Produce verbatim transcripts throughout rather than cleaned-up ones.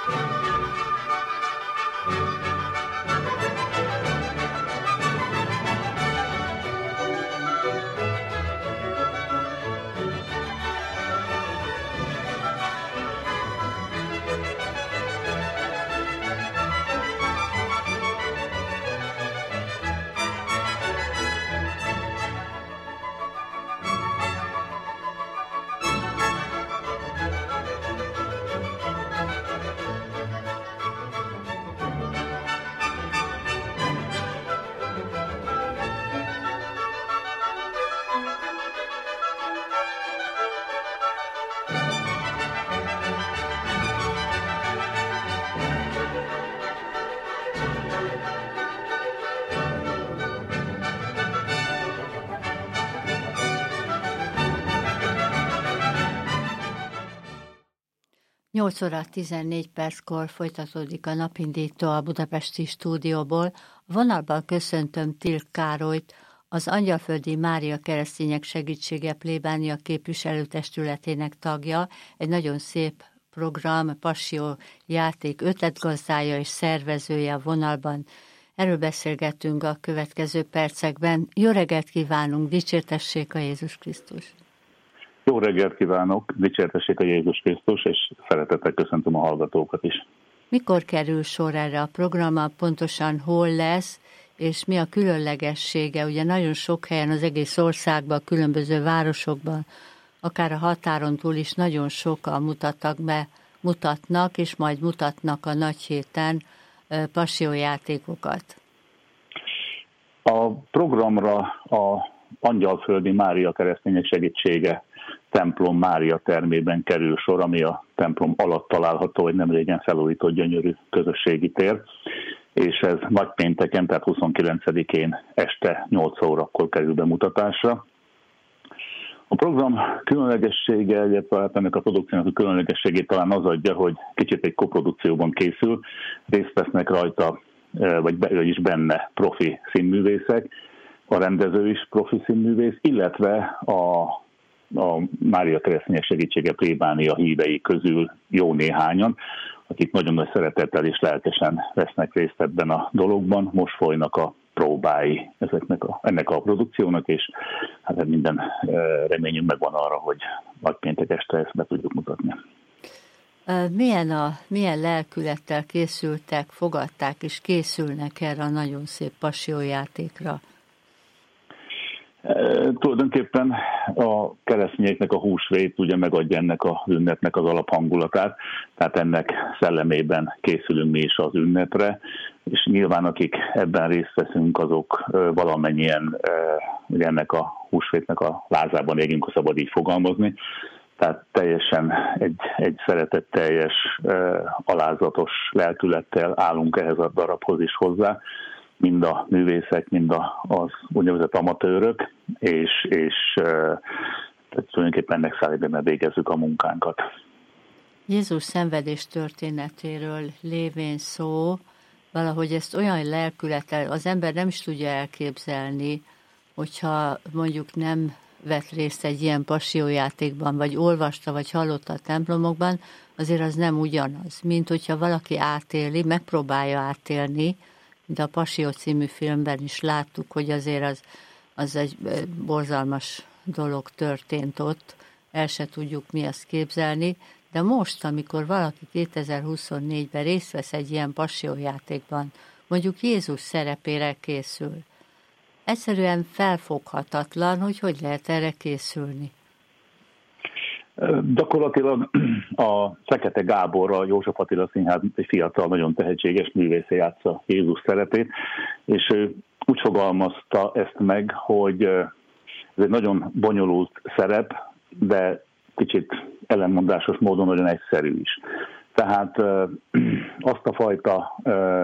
nyolc óra tizennégy perckor folytatódik a napindító a budapesti stúdióból. A vonalban köszöntöm Tilk Károlyt, az Angyalföldi Mária Keresztények Segítsége plébánia képviselőtestületének tagja. Egy nagyon szép program, passió játék ötletgazdája és szervezője a vonalban. Erről beszélgetünk a következő percekben. Jó reggelt kívánunk, dicsértessék a Jézus Krisztus! Jó reggelt kívánok, dicsértessék a Jézus Krisztus, és szeretettel köszöntöm a hallgatókat is. Mikor kerül sor erre a programra, pontosan hol lesz, és mi a különlegessége? Ugye nagyon sok helyen az egész országban, különböző városokban, akár a határon túl is nagyon sokan mutattak be, mutatnak, és majd mutatnak a nagy héten passiójátékokat. A programra a Angyalföldi Mária Keresztények Segítsége templom Mária termében kerül sor, ami a templom alatt található, egy nemrégen felújított gyönyörű közösségi tér, és ez nagypénteken, tehát huszonkilencedikén este nyolc órakor kerül bemutatásra. A program különlegessége, illetve ennek a produkciónak a különlegességét talán az adja, hogy kicsit egy koprodukcióban készül, részt vesznek rajta, vagy is benne profi színművészek, a rendező is profi színművész, illetve a, a Mária Keresztények Segítsége plébánia hívei közül jó néhányan, akik nagyon nagy szeretettel és lelkesen vesznek részt ebben a dologban. Most folynak a próbái ezeknek a, ennek a produkciónak, és hát minden reményünk megvan arra, hogy nagypéntek este ezt be tudjuk mutatni. Milyen, a, milyen lelkülettel készültek, fogadták és készülnek erre a nagyon szép passiójátékra? E, tulajdonképpen a keresztényeknek a húsvét ugye megadja ennek az ünnepnek az alaphangulatát, tehát ennek szellemében készülünk mi is az ünnepre, és nyilván akik ebben részt veszünk, azok valamennyien e, ugye ennek a húsvétnek a lázában égünk, ha szabad így fogalmazni, tehát teljesen egy, egy szeretetteljes, e, alázatos lelkülettel állunk ehhez a darabhoz is hozzá, mind a művészek, mind a, az úgynevezett amatőrök, és, és e, tehát tulajdonképpen ennek szállítani végezzük a munkánkat. Jézus szenvedés történetéről lévén szó, valahogy ezt olyan lelkülettel az ember nem is tudja elképzelni, hogyha mondjuk nem vett részt egy ilyen passiójátékban, vagy olvasta, vagy hallotta a templomokban, azért az nem ugyanaz, mint hogyha valaki átéli, megpróbálja átélni, de a Passió című filmben is láttuk, hogy azért az, az egy borzalmas dolog történt ott, el se tudjuk mi azt képzelni, de most, amikor valaki kétezer-huszonnégyben részt vesz egy ilyen passiójátékban, mondjuk Jézus szerepére készül, egyszerűen felfoghatatlan, hogy hogy lehet erre készülni. Gyakorlatilag a Fekete Gábor, a József Attila Színház egy fiatal, nagyon tehetséges művésze játsza Jézus szerepét, és ő úgy fogalmazta ezt meg, hogy ez egy nagyon bonyolult szerep, de kicsit ellenmondásos módon nagyon egyszerű is. Tehát azt a fajta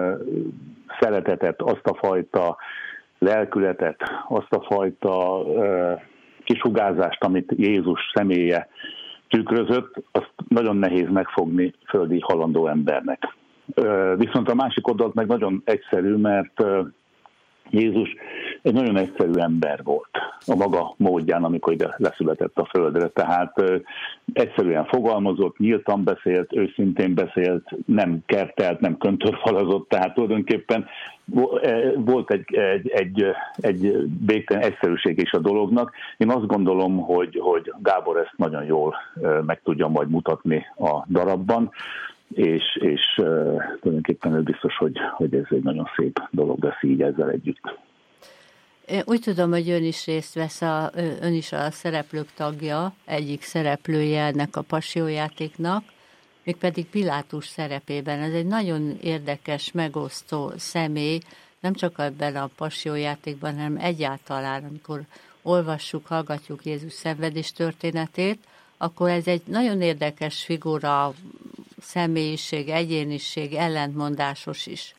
szeretetet, azt a fajta lelkületet, azt a fajta kisugárzást, amit Jézus személye tükrözött, azt nagyon nehéz megfogni földi halandó embernek. Viszont a másik oldalt meg nagyon egyszerű, mert Jézus egy nagyon egyszerű ember volt a maga módján, amikor ide leszületett a földre. Tehát egyszerűen fogalmazott, nyíltan beszélt, őszintén beszélt, nem kertelt, nem köntörfalazott, tehát tulajdonképpen volt egy, egy, egy, egy végtelen egyszerűség is a dolognak. Én azt gondolom, hogy, hogy Gábor ezt nagyon jól meg tudja majd mutatni a darabban, és, és tulajdonképpen ő biztos, hogy, hogy ez egy nagyon szép dolog lesz így ezzel együtt. Én úgy tudom, hogy ön is részt vesz, a, ön is a szereplők tagja, egyik szereplője ennek a Passió-játéknak, mégpedig Pilátus szerepében. Ez egy nagyon érdekes, megosztó személy, nem csak ebben a Passió-játékban, hanem egyáltalán, amikor olvassuk, hallgatjuk Jézus szenvedés történetét, akkor ez egy nagyon érdekes figura, személyiség, egyéniség, ellentmondásos is.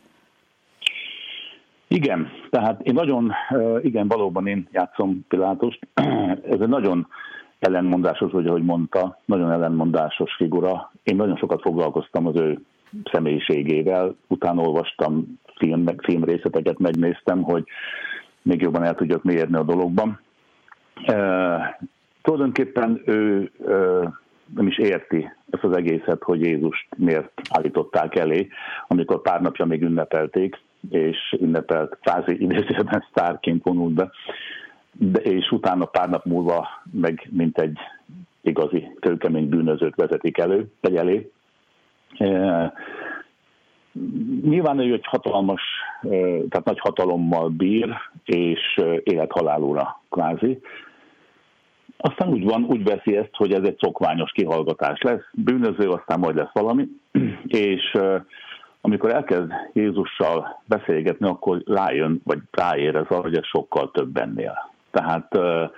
Igen, tehát én nagyon, igen, valóban én játszom Pilátust. Ez egy nagyon ellentmondásos, vagy ahogy mondta, nagyon ellentmondásos figura. Én nagyon sokat foglalkoztam az ő személyiségével, utána olvastam film, meg filmrészleteket, megnéztem, hogy még jobban el tudjak mélyedni a dologban. E, tulajdonképpen ő e, nem is érti ezt az egészet, hogy Jézust miért állították elé, amikor pár napja még ünnepelték, és ünnepelt, kvázi idézőben sztárként vonult be, de, és utána pár nap múlva meg mint egy igazi kőkemény bűnözőt vezetik elő, egy elé. E, nyilván ő egy hatalmas, e, tehát nagy hatalommal bír, és élethalálúra kvázi. Aztán úgy van, úgy veszi ezt, hogy ez egy szokványos kihallgatás lesz, bűnöző, aztán majd lesz valami, és amikor elkezd Jézussal beszélgetni, akkor rájön, vagy ráérez arra, hogy ez sokkal több ennél. Tehát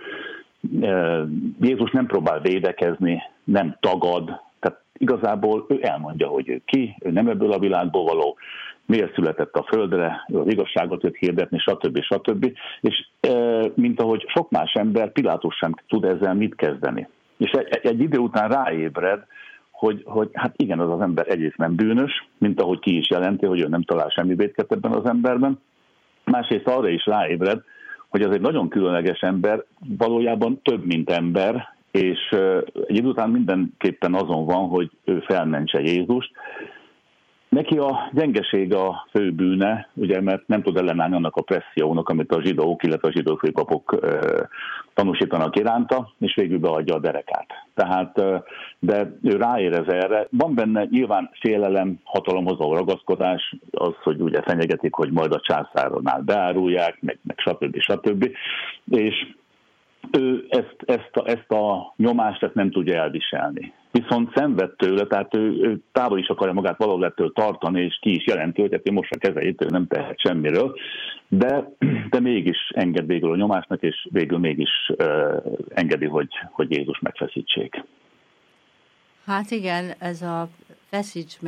Jézus nem próbál védekezni, nem tagad, tehát igazából ő elmondja, hogy ő ki, ő nem ebből a világból való, miért született a földre, ő az igazságot jött hirdetni, stb. stb. És mint ahogy sok más ember, Pilátus sem tud ezzel mit kezdeni. És egy, egy idő után ráébred, hogy, hogy hát igen, az az ember egyrészt nem bűnös, mint ahogy ki is jelenti, hogy ő nem talál semmi vétket ebben az emberben. Másrészt arra is ráébred, hogy az egy nagyon különleges ember, valójában több, mint ember, és egy idő után mindenképpen azon van, hogy ő felmentse Jézust. Neki a gyengeség a fő bűne, ugye, mert nem tud ellenállni annak a pressziónak, amit a zsidók, illetve a zsidó főpapok e, tanúsítanak iránta, és végül beadja a derekát. Tehát, e, de ő ráérez erre. Van benne nyilván félelem, hatalomhoz való ragaszkodás, az, hogy ugye fenyegetik, hogy majd a császáronál beárulják, meg, meg stb. stb. És ő ezt, ezt, a, ezt a nyomást ezt nem tudja elviselni. Viszont szenved tőle, tehát ő, ő távol is akarja magát valahol ettől tartani, és ki is jelenti, hogy hát ő most a kezeit, ő nem tehet semmiről, de, de mégis enged végül a nyomásnak, és végül mégis uh, engedi, hogy, hogy Jézus megfeszítsék. Hát igen, ez a feszíts